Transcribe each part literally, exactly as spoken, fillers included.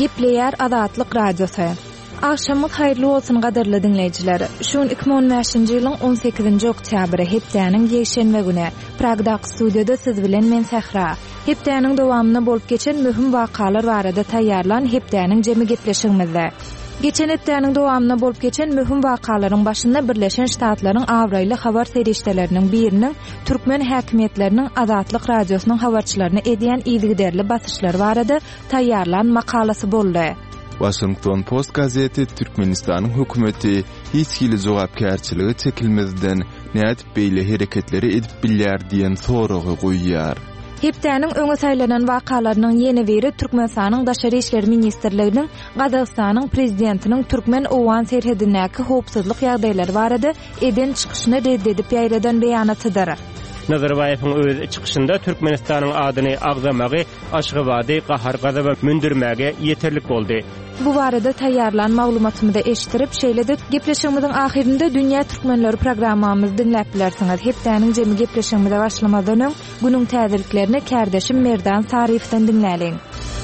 Gepleýär Azatlyk Radiosu. Akşamyk haýyrly bolsun gadarly dinleýijiler. Şuň iki bin on beşinji ýylyň on sekizinji oktýabry hepdeniň ýeşenme güni Pragdaky studiýada siz bilen men Sehra. Hepdeniň dowamyna bolup geçen möhüm wakalar barada taýýarlan hepdeniň jemi gepleşigimizde. Geçen hepdeniň dowamyna bolup geçen möhüm wakalaryň başynda Birleşen Ştatlaryň awraýly habar serişdeleriniň biriniň türkmen häkimetleriniň Azatlyk Radiosynyň habarçylaryna edýän ýygyderli basyşlary barada taýýarlan makalasy boldy. Washington Post gazeti Türkmenistanyň hökümeti hiç hili jogapkärçiligi çekilmezden nädip beýle hereketleri edip bilýär diýen soragy goýýar. Hepdeniň öňe saýlanan wakalarynyň ýeni biri Türkmenistanyň Daşary işleri ministrliginiň Gazagstanyň prezidentiniň türkmen owan serhedindäki howpsuzlyk ýagdaýlary barada eden çykyşyny reddedip ýaýradan beýanatydyr. Nazarbayewiň öz çykyşynda Türkmenistanyň adyny agzamagy, Aşgabatdy, Gahargaza we Mündirmäge ýeterlik boldy. Bu barada taýýarlan maglumatymyzy eşitirip şeýledik. Gepleşigimiziň ahirinde Dünýä Türkmenleri programmamyzy dinläp bilersiňiz. Hepdeniň jemi gepleşigimize başlamadan öň günüň täzeliklerini kärdeşim Merdan Sarifden dinläliň.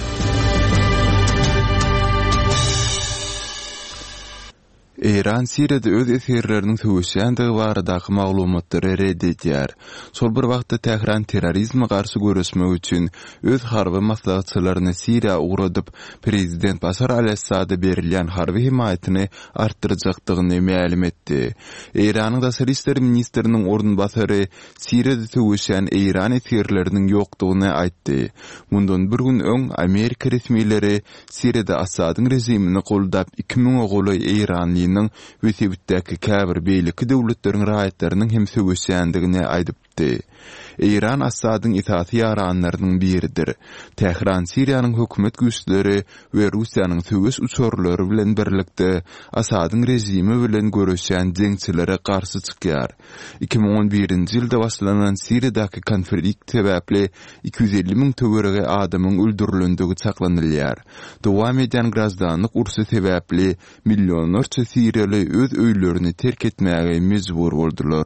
Iran Siriýada öz eserleriniň töwüşýändige baradaky maglumatlary reddedýär. Şol bir wagtda Tehran terrorizme garşy görüşmek üçin öz harby maslahatçylaryny Siriýa ugradyp prezident Başar al-Assada berilýän harby himayatyny artdyrajakdygyny ma'lum etdi. Iranyň Daşary işleri ministriniň ornbasary Siriýada töwüşýän Iran eserleriniň ýokdugyny aýtdy. Mundan bir gün öň Amerika resmiýetleri Siriýada Assadyň rejimini goldap iki ming oğlu Iranly Wetibitdäki käbir beýleki döwletleriň raýatlarynyň hem söwüşýändigini aýdypdy. Iran Assadyň itaat ýaranlarynyň biridir. Tehran Siriýanyň hökümet güýçleri we Russiýanyň söwüş uçurlary bilen birlikde Assadyň rejimi bilen görüşýän jeňçilere garşy çykýar. iki ming on birinji ýylda başlanan Siriýadaky konflikt sebäpli iki yüz elli miň töwerege adamyň öldürilendigi çaklanylýar. Dowam edýän grazdanlyk ursy sebäpli millionlarça Siriýaly öz öýlerini terk etmäge mejbur boldular.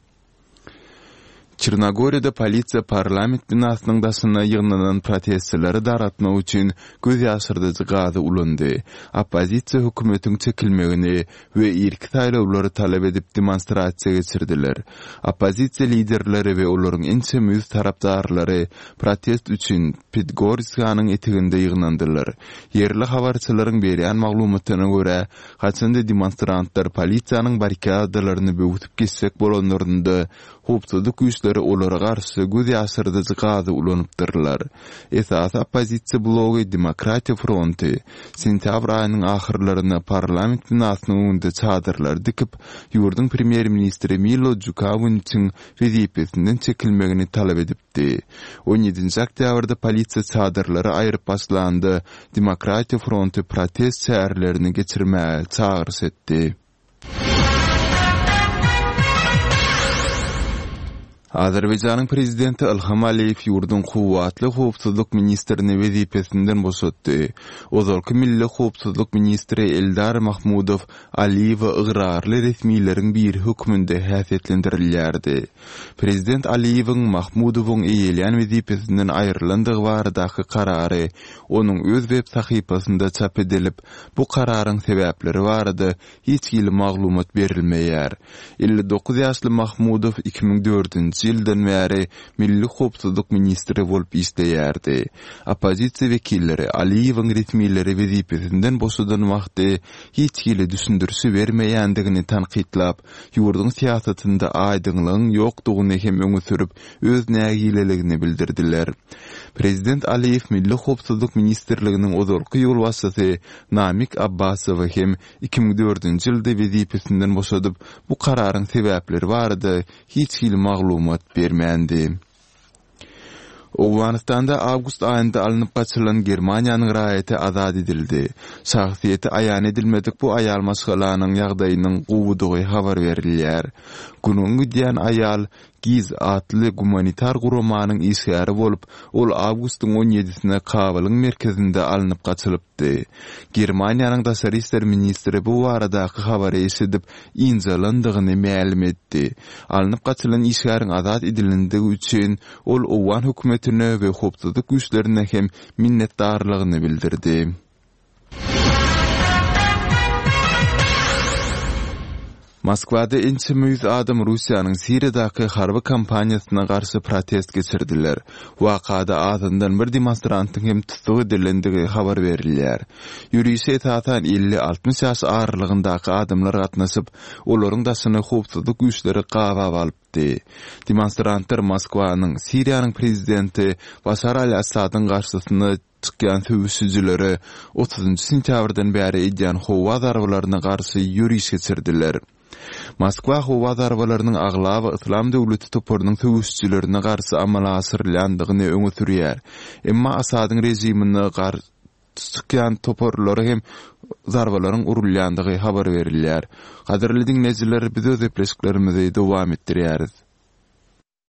Çernogoriyada polisiýa parlament binasynyň daşyna ýygnanan protestçilere daratmak üçin göz ýaşyrdyjy gazy ulandy. Opozisiýa hökümetiň çekilmegini we irki taýlawlary talap edip demonstrasiýa geçirdiler. Opozisiýa liderleri we olaryň en çemüz tarapdarlary protest üçin Podgorskanyň etiginde ýygnandylar. Yerli habarçylaryň berýän maglumatyna görä, haçanda demonstrantlar polisiýanyň barikadalaryny böwütüp geçsek bolanlarynda howpsuzlyk güýçleri olara garşy göz ýaşyrdyjy gazy ulanypdyrlar. Esas opozisiýa blogy Demokratiya Fronty sentyabr aýynyň ahyrlaryna parlament binasynyň önünde çadyrlar dikip ýurdun premier ministri Milo Djukanowiçiň wezipesinden çekilmegini talap edipdi. on ýedinji oktýabrda polisiýa çadyrlary aýryp başlandy. Demokratiya Fronty protest şäherlerini geçirmäge çagyrş etdi. Azerbaýjanyň prezidenti Ilham Aliýew ýurdun howpsuzlyk howpsuzlyk ministrini wezipesinden boşatdy. Ozalky milli howpsuzlyk ministri Eldar Mahmudow Aliýewe ygyrarly resmiýetleriň bir hökmünde häsiýetlendirilýärdi. Prezident Aliýewiň Mahmudowyň eýelýän wezipesinden aýrylandygy baradaky karary onuň öz web sahypasynda çap edilip, bu kararyň sebäpleri barada hiç ýyly maglumat berilmeýär. elli dokuz ýaşly Mahmudow iki ming dördünji ýyldan bäri milli howpsuzlyk ministri bolup işleýärdi. Opozisiýa wekilleri Aliýewiň resmiýetleri wezipesinden boşadan wagty hiç ýyly düşündürsi bermeýändigini tanqidlap, ýurdun siýasatynda aýdynlygyň ýokdugyny hem öňe sürüp öz nägileligini bildirdiler. Prezident Aliýew milli howpsuzlyk ministrliginiň ozalky ýol başçysy Namik Abbasowy hem iki ming dördünji ýylda wezipesinden boşadyp, bu kararyň sebäpleri barada hiç ýyly maglumat bermändi. Awganistanda awgust aýynda alınıp gaçylan Germaniýanyň raýaty azad edildi. Şahsiýeti aýan edilmedik bu aýal maşgalanyň ýagdaýynyň gowudygy habar berilýär. Günüňkü diýen aýal Giz atly gumanitar guramanyň işgäri bolup, ol awgustyň on ýedisinde Kabylyň merkezinde alınıp gaçylypdy. Germaniýanyň Daşary işleri ministri bu baradaky habary eşidip injalandygyny ma'lum etdi. Alınıp gaçylan işgäriň azat edilendigi üçin ol owan hökümetine we howpsuzlyk güýçlerine hem minnetdarlygyny bildirdi. Moskwada ençe müýüz adam Russiýanyň Siriýadaky harby kampaniýasyna garşy protest geçirdiler. Wakada adyndan bir demonstrantyň hem tutugy edilendigi habar berilýär. Ýürüýüşe etatan elli altmış ýaş aralygyndaky adamlar gatnaşyp, olaryň daşyny howpsuzlyk güýçleri gawap alypdy. Demonstrantlar Moskwanyň Siriýanyň prezidenti Bashar al-Assadyň garşysyna çıkan tüwüsüjülere otuzunçy sentýabrdan bäri edýän howa darwalaryna garşy ýürüýüş geçirdiler. Moskwa howa darwalarynyň aglab İslam döwleti toparynyň tüwüsüjülerine garşy amala asyrlandygyny öňe sürýär. Emma Asadyň rejimine garşy çıkan toparlary hem zarwalaryň urulýandygy habar berilýär. Gaderli dinleyijiler, biz öz epleklerimizi dowam etdirýäris.